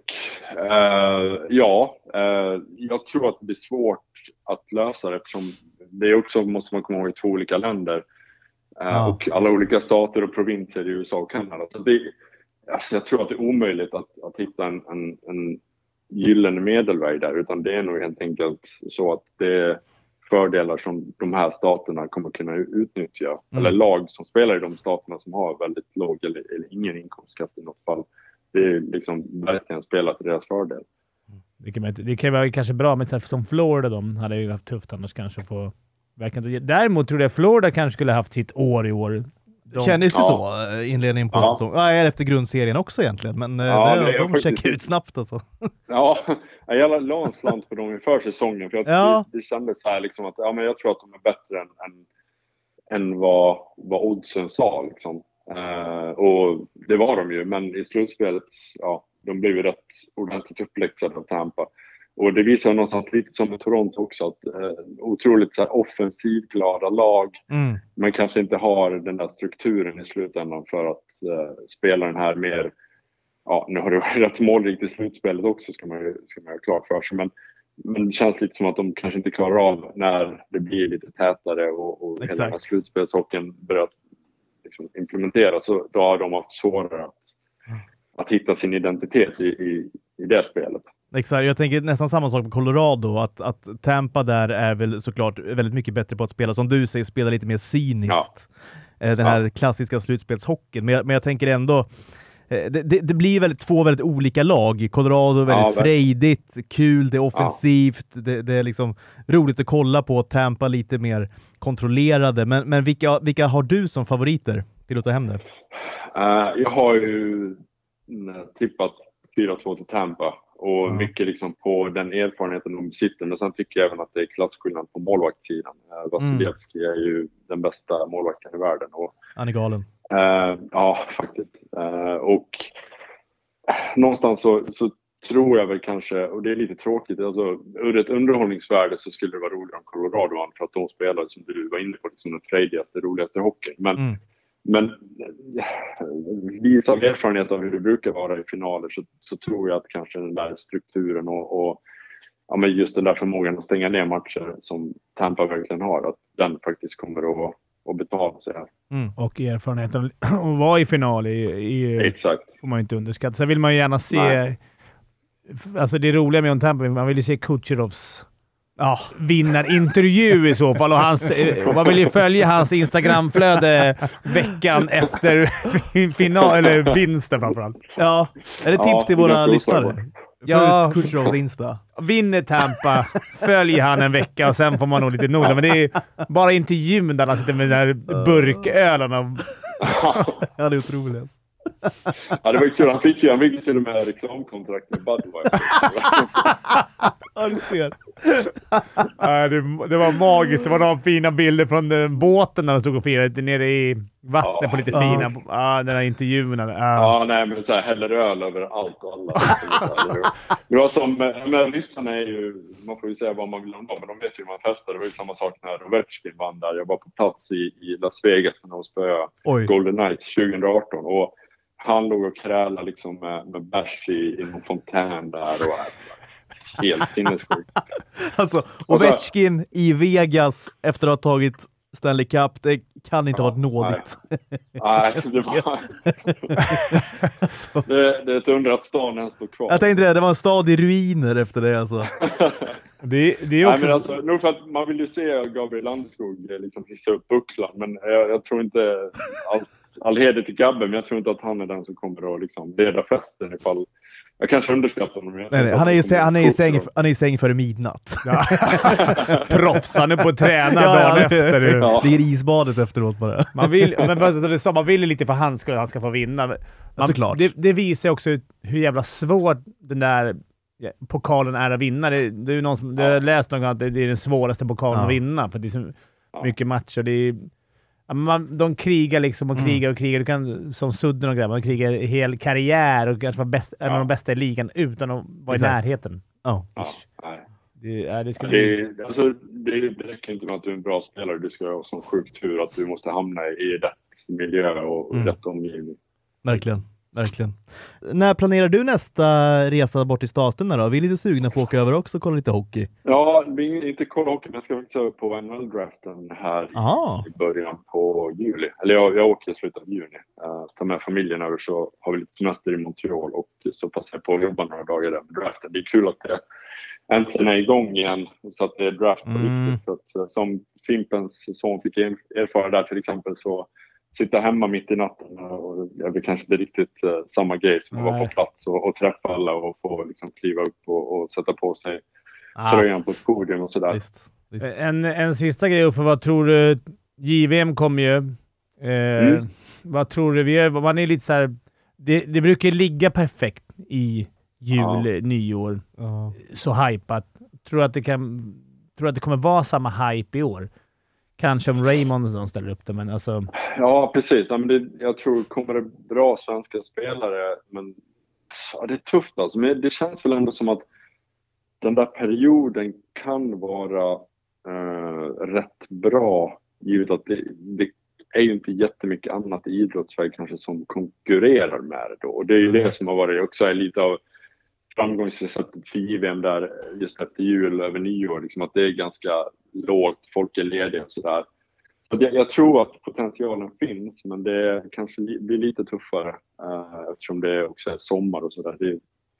uh, ja, uh, jag tror att det blir svårt att lösa det, eftersom det är också, måste man komma ihåg, i två olika länder. Uh, ja. Och alla olika stater och provinser i U S A och Kanada. Så det, alltså jag tror att det är omöjligt att, att hitta en, en, en gyllene medelväg där, utan det är nog helt enkelt så att det är fördelar som de här staterna kommer kunna utnyttja. Mm. Eller lag som spelar i de staterna som har väldigt låg eller, eller ingen inkomstskatt i något fall. Det är liksom verkligen spelat till deras fördel. Det kan, man, det kan vara kanske bra, men som Florida, de hade ju haft tufft annars kanske få verkligen. Däremot tror jag Florida kanske skulle haft sitt år i år. De, Kändes ju ja. så inledningen på ja. säsong. Ja, efter grundserien också egentligen, men ja, det, de checkar faktiskt ut snabbt alltså. Ja, jag la en slant för dem inför säsongen, för jag, ja. det, det kändes så här liksom att ja, men jag tror att de är bättre än, än, än vad, vad oddsen sa liksom. Uh, och det var de ju, men i slutspelet, ja, de blev ju rätt ordentligt uppläxade av Tampa. Och det visar någonstans lite som i Toronto också, att uh, otroligt så här, offensivglada lag, mm. men kanske inte har den där strukturen i slutändan för att uh, spela den här mer, ja, nu har det varit rätt målrikt i slutspelet också, ska man ju, ska man ju klart för sig, men, men det känns lite som att de kanske inte klarar av när det blir lite tätare och, och hela den här slutspelshockeyn börjar liksom implementera, så då har de haft svårare att, att hitta sin identitet i, i, i det spelet. Exakt, jag tänker nästan samma sak med Colorado, att, att Tampa där är väl såklart väldigt mycket bättre på att spela, som du säger, spela lite mer cyniskt. Ja. Den här ja. klassiska slutspelshockeyn, men jag, men jag tänker ändå det, det, det blir väldigt två väldigt olika lag. Colorado är väldigt ja, frejdigt, kul, det är offensivt, ja. det, det är liksom roligt att kolla på. Tampa lite mer kontrollerade. Men, men vilka, vilka har du som favoriter till att ta hem det? Uh, jag har ju uh, tippat fyra två till Tampa. Och mm. mycket liksom på den erfarenheten de sitter. Men sen tycker jag även att det är klasskillnad på målvaktssidan. Uh, Vasilevski mm. är ju den bästa målvakten i världen. Och, han är galen. Uh, ja, faktiskt. Uh, och uh, någonstans så, så tror jag väl kanske, och det är lite tråkigt, alltså ur ett underhållningsvärde så skulle det vara roligare om Colorado vann för att de spelade, som du var inne på, liksom den frejdigaste, roligaste hockeyn. Men, mm. men visar erfarenhet av hur det brukar vara i finaler så, så tror jag att kanske den där strukturen och, och ja, men just den där förmågan att stänga ner matcher som Tampa verkligen har, att den faktiskt kommer att, att betala sig här. Mm. Och erfarenheten att vara i final i, i, Exakt. får man ju inte underskatta. Sen vill man ju gärna se Nej. Alltså det roliga med Tampa, man vill ju se Kucherovs ja, vinnarintervju i så fall. Och hans, man vill ju följa hans Instagramflöde veckan efter final, eller vinsten framförallt. Ja, är det tips ja, till våra lyssnare? Ja, Kucherovs Insta. Vinner Tampa, följ han en vecka och sen får man nog lite noga. Men det är bara intervjun där han sitter med den där burkölen. Ja, det är otroligt. Ja, det var kul. Han fick ju, han fick ju till och med reklamkontrakt med Budweiser. Ja, du ser. Ja, det, det var magiskt. Det var några fina bilder från den båten när de stod och firade nere i vattnet ja, på lite ja. fina. Ja, den här intervjun. Ja, ja nej, men så här häller öl över allt och alla. Det var som, men lyssnarna är ju, man får ju säga vad man vill om dem, men de vet ju hur man festar. Det var ju samma sak när Ovechkin vann där. Jag var på plats i, i Las Vegas när de spöade Golden Knights tjugo arton och han låg och krälade liksom med, med bärs i, i någon fontän där och helt sinnessjukt. Alltså, Ovechkin så, i Vegas efter att ha tagit Stanley Cup, det kan inte ja, ha varit nådigt. Nej, nej det var... det, det är ett under att stan ens står kvar. Jag tänkte det, det var en stad i ruiner efter det alltså. det, det är också... Nej, men alltså, nog för att man vill ju se Gabriel Landeskog liksom hissa upp bucklan, men jag, jag tror inte allt all heder till Gabbe, men jag tror inte att han är den som kommer att liksom leda festen ifall jag kanske underskattar honom. Nej, nej, han är ju han är i säng han är i säng före midnatt. Ja. Proffs, han är på att träna ja, dagen ja, efter. Ja. Det är isbadet efteråt bara. Man vill men det så man vill lite för han ska han ska få vinna. Man, Såklart. Det, det visar också hur jävla svårt den där pokalen är att vinna. Det, det är ju någon som ja. det har läst någon gång att det är den svåraste pokalen ja. att vinna för det är så mycket matcher. Det är Man, de krigar liksom och krigar och krigar. Du kan, som Sudden och grabbar, krigar hel karriär och kanske vara bäst, ja. en av de bästa i ligan utan att vara Exakt. i närheten. Oh. Ja, nej. Det, är, det, ska det, bli... alltså, det, det räcker inte med att du är en bra spelare. Du ska ha sån sjuk tur att du måste hamna i rätt miljö och mm. rätt omgivning. Verkligen. Verkligen. När planerar du nästa resa bort till staterna då? Vi är lite sugna på att åka över också och kolla lite hockey. Ja, vi är inte kolla hockey, men jag ska faktiskt över på N H L-draften här Aha. i början på juli. Eller jag, jag åker i slutet av juni. Uh, tar med familjen över så har vi lite semester i Montreal och så passar jag på att jobba några dagar där med draften. Det är kul att det äntligen är igång igen så att det är draft på mm. riktigt. För att, som Fimpens son fick erfara där till exempel så sitta hemma mitt i natten och jag vill kanske inte riktigt uh, samma grej som att vara på plats och, och träffa alla och få liksom kliva upp och, och sätta på sig ah. tröjan på ett podium och sådär. Visst, visst. En, en sista grej, för vad tror du? J V M kommer ju. Eh, mm. Vad tror du? Vi är, man är lite så här, det, det brukar ligga perfekt i jul, ja. nyår. Ja. Så hypat. Tror du att det kan, tror att det kommer vara samma hype i år? Kanske om Raymond och de ställer upp det, men alltså... Ja, precis. Ja, men det, jag tror kommer det bra svenska spelare, men ja, det är tufft alltså. Men det känns väl ändå som att den där perioden kan vara eh, rätt bra, givet att det, det är ju inte jättemycket annat i idrottsväg kanske som konkurrerar med det då. Och det är ju mm. det som har varit också är lite av framgångsreceptet för J V M där just efter jul över nyår, liksom att det är ganska lågt, folk är lediga och sådär. Så jag, jag tror att potentialen finns, men det kanske li, blir lite tuffare uh, eftersom det också är sommar och sådär. Det är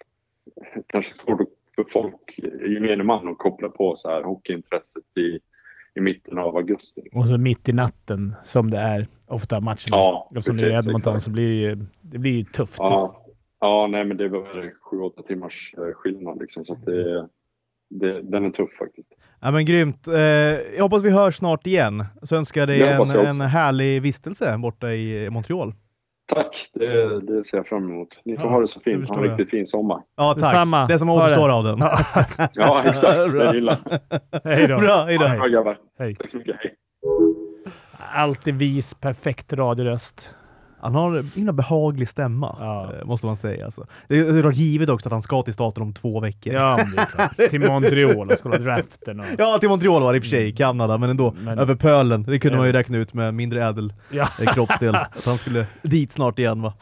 kanske svårt för folk, gemene man, att koppla på så här hockeyintresset i, i mitten av augusti. Och så mitt i natten som det är ofta matcherna. Ja, och som det är Edmonton så blir det, det blir tufft. Ja. Ja, nej, men det var sju åtta timmars skillnad liksom, så att det, det, den är tuff faktiskt. Ja, men grymt. Eh, jag hoppas vi hörs snart igen. Så önskar jag dig en, en härlig vistelse borta i Montreal. Tack, det, det ser jag fram emot. Ni får ja, ha det så fint. Ha en riktigt fin sommar. Ja, tack. Detsamma. Det som återstår av den. Ja, exakt. Det gillar. Hej då. Bra, hej då. Bra, grabbar. Hej. Tack så mycket, hej. Alltid vis, perfekt radioröst. Han har en himla behaglig stämma, ja. måste man säga. Alltså. Det är givet också att han ska till staten om två veckor. Ja, men det är klart. Till Montreal och skulle ha draften. Och... Ja, till Montreal var det i och för sig, Kanada, men ändå men... över pölen. Det kunde ja. man ju räkna ut med mindre ädel ja. kroppsdel. Att han skulle dit snart igen, va?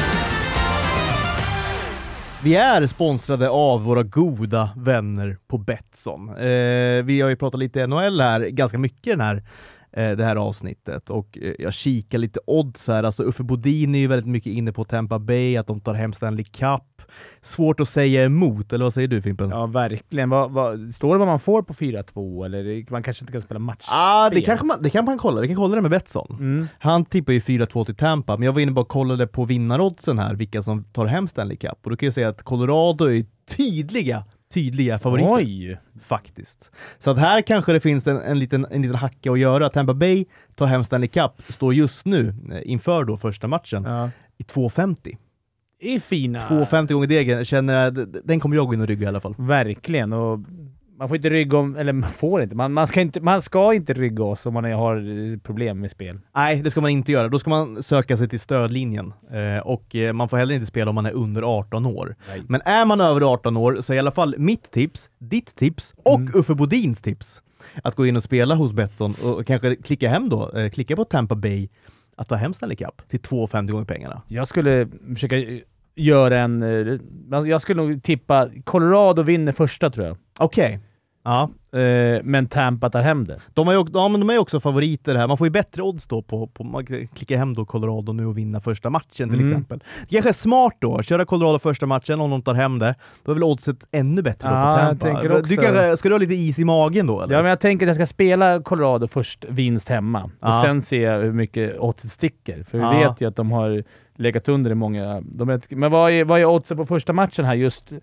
Vi är sponsrade av våra goda vänner på Betsson. Eh, vi har ju pratat lite N H L här, ganska mycket den här det här avsnittet, och jag kikar lite odds här. Alltså Uffe Bodin är ju väldigt mycket inne på Tampa Bay, att de tar hem Stanley Cup. Svårt att säga emot, eller vad säger du, Fimpen? Ja, verkligen. Vad, vad, står det vad man får på fyra två, eller man kanske inte kan spela match? Ja, ah, det, kanske man, det kan man kolla. Det kan kolla det med Betsson. Mm. Han tippar ju fyra två till Tampa, men jag var inne bara och kollade på vinnaroddsen här, vilka som tar hem Stanley Cup. Och då kan jag säga att Colorado är tydliga tydliga favoriter. Oj! Faktiskt. Så att här kanske det finns en, en, liten, en liten hacka att göra. Tampa Bay tar hem Stanley Cup, står just nu inför då första matchen ja. i två femtio. Det är fina. två femtio gånger degen. Känner den kommer jag gå in och rygga i alla fall. Verkligen. Och man får inte rygga om, eller man får inte. Man, man, ska inte man ska inte rygga oss om man har problem med spel. Nej, det ska man inte göra. Då ska man söka sig till stödlinjen. Eh, och eh, man får heller inte spela om man är under arton år. Nej. Men är man över arton år så är i alla fall mitt tips, ditt tips och mm. Uffe Bodins tips att gå in och spela hos Betsson och kanske klicka hem då, eh, klicka på Tampa Bay att ta hem Stanley Cup till två femtio gånger pengarna. Jag skulle försöka göra en, jag skulle nog tippa Colorado vinner första, tror jag. Okej. Okay. Ja, eh, men Tampa tar hem det. De är ju ja, men de är också favoriter här. Man får ju bättre odds då på, på man klickar hem då Colorado nu och vinna första matchen till mm. exempel. Det kanske är smart då. Köra Colorado första matchen om de tar hem det. Då är väl oddset ännu bättre ja, då på Tampa. Jag tänker också. Du kanske, ska du ha lite is i magen då? Eller? Ja, men jag tänker att jag ska spela Colorado först, vinst hemma. Ja. Och sen se hur mycket oddset sticker. För vi ja. vet ju att de har legat under i många... De är, men vad är, vad är oddset på första matchen här just,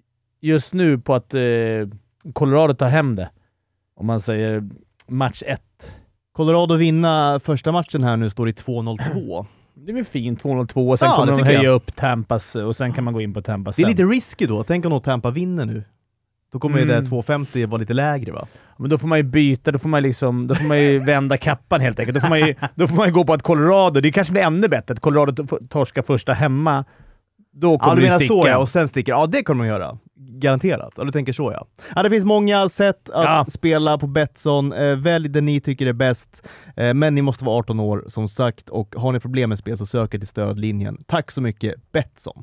just nu på att eh, Colorado tar hem det? Om man säger match ett. Colorado vinna första matchen här nu står i två noll två. Det är väl fint, två noll två, och sen ja, kommer de höja jag. upp Tampas och sen kan man gå in på Tampa sen. Det är sen. lite risky då. Tänk om Tampa vinner nu. Då kommer mm. ju det två femtio vara lite lägre, va? Men då får man ju byta, då får man liksom, då får man ju vända kappan helt enkelt. Då får man ju, då får man ju gå på att Colorado, det kanske blir ännu bättre att Colorado torskar första hemma. Då kommer ja, det sticka. Så, ja, och sen sticker. Ja, det kommer man göra. Garanterat. Ja, du tänker så, ja. Ja, det finns många sätt att ja. spela på Betsson. Eh, välj det ni tycker är bäst. Eh, men ni måste vara arton år, som sagt. Och har ni problem med spel så sök till stödlinjen. Tack så mycket, Betsson.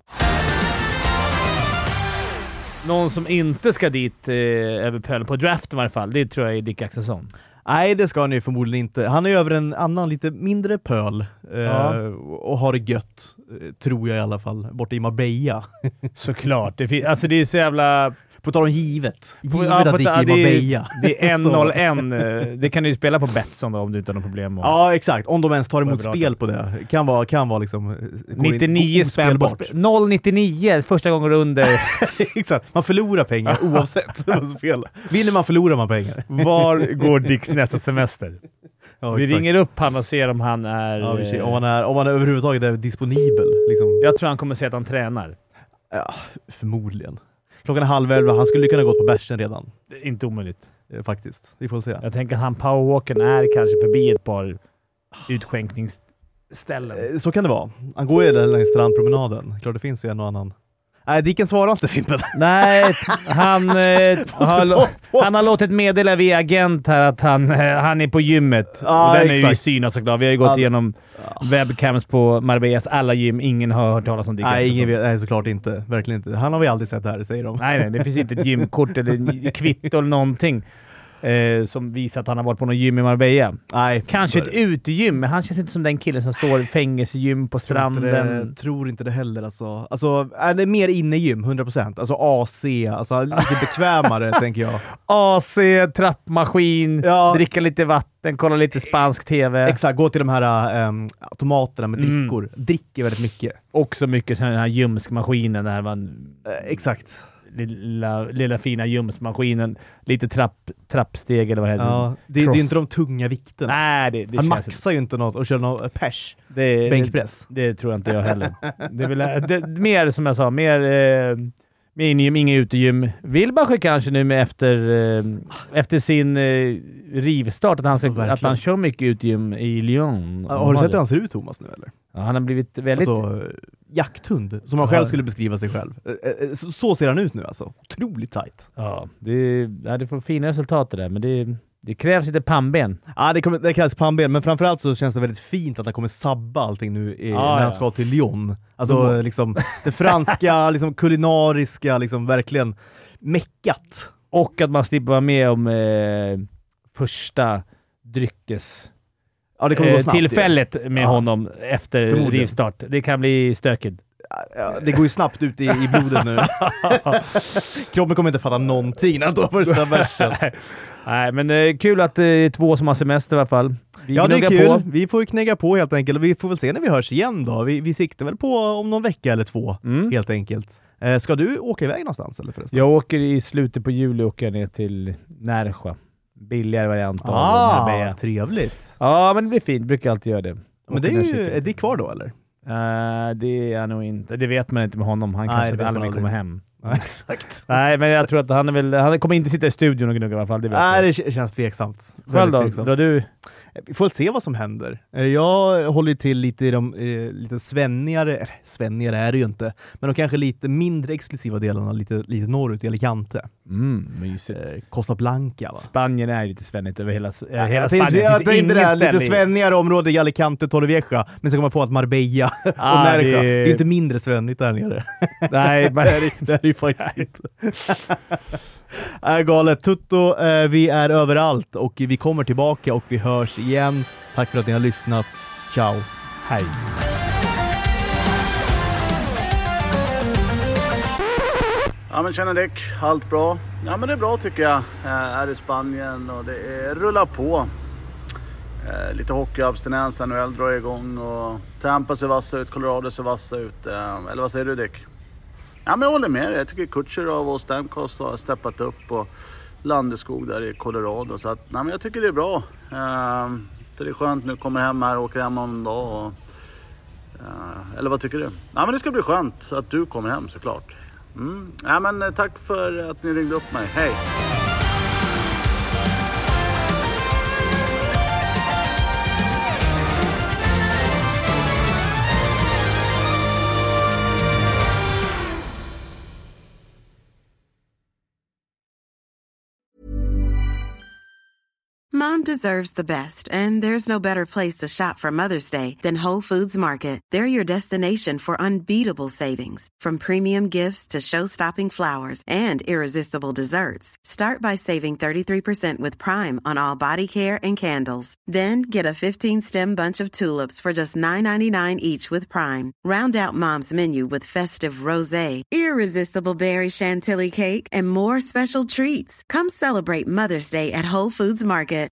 Någon som inte ska dit eh, över pölen på draft i varje fall, det tror jag är Dick Axelsson. Nej, det ska han ju förmodligen inte. Han är över en annan lite mindre pöl eh, ja. och har det gött, tror jag i alla fall, borta i Marbella. Såklart. Det, fin- alltså det är så jävla... På tal om givet. Givet ja, att Dick är i Marbella. Det är en noll en. Det kan du ju spela på Betsson då, om du inte har något problem. Och... Ja, exakt. Om de ens tar emot spel på det. Kan vara, kan vara liksom... nittionio spänn på spel. noll nittionio första gången under. Exakt. Man förlorar pengar oavsett vad man spelar. Vinner man förlorar man pengar. Var går Dicks nästa semester? Ja, vi ringer upp han och ser om han är... Ja, vi ser, om, han är om han är överhuvudtaget är disponibel. Liksom. Jag tror han kommer säga att han tränar. Ja, förmodligen. Klockan är halv elva. Han skulle kunna gå på bärsen redan. Inte omöjligt. Eh, faktiskt. Vi får se. Jag tänker att han powerwalken är kanske förbi ett par utskänkningsställen. Eh, så kan det vara. Han går ju där längs strandpromenaden. Klart det finns ju en och annan. Nej, Dicken svarar inte, Fimpen. Nej, han, eh, har, han har låtit meddela via agent här att han, eh, han är på gymmet. Ah, och den exakt. är ju synad såklart. Vi har ju gått ah, igenom ah. webcams på Marbellas alla gym. Ingen har hört talas om Dick. Nej, ingen vet, nej, såklart inte. Verkligen inte. Han har vi aldrig sett här, säger de. Nej, nej, det finns inte ett gymkort eller kvitto eller någonting. Eh, som visar att han har varit på någon gym i Marbella. Nej, kanske ett utegym, men han känns inte som den killen som står i fängelsegym på stranden. Tror inte det, tror inte det heller. Alltså, alltså är det mer innegym, hundra procent. Alltså A C, alltså lite bekvämare, tänker jag. A C, trappmaskin, ja. Dricka lite vatten, kolla lite spansk tv. Exakt, gå till de här um, automaterna med drickor. Mm. Dricker väldigt mycket. Också mycket sån här ljumskmaskinen där man... Eh, exakt. lilla, lilla fina gymsmaskinen, lite trapp, trappsteg eller vad det heter. Ja, det, det är inte de tunga vikterna. Nej, det, det han känns maxar ju inte något och kör någon pers. Det, bänkpress. Det, det tror jag inte jag heller. Det är väl, det, mer som jag sa, mer eh, med ingym, inga utegym. Wilbacher kanske nu med efter, eh, efter sin eh, rivstart att han, ska, att han kör mycket utegym i Lyon. Ja, har du sett hur han ser ut, Thomas, nu eller? Ja, han har blivit väldigt... Alltså, jakthund, som han själv skulle beskriva sig själv. Så, så ser han ut nu alltså. Otroligt tajt. Ja, det, ja, det får fina resultat det där, men det, det krävs lite pannben. Ja, det, kommer, det krävs pannben, men framförallt så känns det väldigt fint att han kommer sabba allting nu i, ja, när han ja. ska till Lyon. Alltså mm. liksom det franska, liksom kulinariska, liksom verkligen meckat. Och att man slipper vara med om eh, första dryckes ja, det kommer gå snabbt, tillfället med ja. honom efter rivstart. Det kan bli stökigt. Ja, det går ju snabbt ut i, i blodet nu. Kroppen kommer inte fatta någonting när han tar första versen. Nej, men eh, kul att det är två som har semester i alla fall. Vi ja, det är kul. På. Vi får ju knägga på helt enkelt. Vi får väl se när vi hörs igen då. Vi, vi siktar väl på om någon vecka eller två, mm. helt enkelt. Eh, ska du åka iväg någonstans eller förresten? Jag åker i slutet på juli åker jag ner till Närsjö. Billigare variant av ah, Marbella. Trevligt. Ja, men det blir fint. Brukar alltid göra det. Men det är ju, är det kvar då eller? Uh, det är nog inte. Det vet man inte med honom. Han Nej, kanske aldrig kommer hem. Ja, exakt. Nej, men jag tror att han är väl, han kommer inte sitta i studion och gnugga i alla fall. Det vet Nej, jag. det känns tveksamt. Själv då? Tveksamt. Då du... Vi får se vad som händer. Jag håller till lite i de eh, lite svennigare, eller svennigare är det ju inte, men de kanske lite mindre exklusiva delarna, lite, lite norrut i Alicante. Mm, mysigt. Eh, Costa Blanca, va? Spanien är lite svennigt över hela, ja, hela jag Spanien. Jag tänkte det här, lite i... svennigare område i Alicante, Torrevieja, men så kommer man på att Marbella ah, och Nerja, det... det är inte mindre svennigt där nere. Nej, men... det, är, det är ju faktiskt inte. Är galet. Tutto, eh, vi är överallt och vi kommer tillbaka och vi hörs igen. Tack för att ni har lyssnat. Ciao. Hej. Ja men tjena Dick, allt bra? Ja men det är bra tycker jag. Jag är i Spanien och det är rulla på. Eh, lite hockeyabstinens när väl drar igång och Tampa ser vassa ut, Colorado ser vassa ut. Eh, eller vad säger du Dick? Ja men jag håller med. Jag tycker Kucherov och Stamkos har steppat upp och Landeskog där i Colorado. Så att, nej, men jag tycker det är bra. Eh, så det är skönt nu, kommer hem här och åker hem om en dag. Och, eh, eller vad tycker du? Ja men det ska bli skönt att du kommer hem såklart. Mm. Ja men tack för att ni ringde upp mig. Hej! Mom deserves the best, and there's no better place to shop for Mother's Day than Whole Foods Market. They're your destination for unbeatable savings, from premium gifts to show-stopping flowers and irresistible desserts. Start by saving thirty-three percent with Prime on all body care and candles. Then get a fifteen-stem bunch of tulips for just nine ninety-nine each with Prime. Round out Mom's menu with festive rosé, irresistible berry chantilly cake, and more special treats. Come celebrate Mother's Day at Whole Foods Market.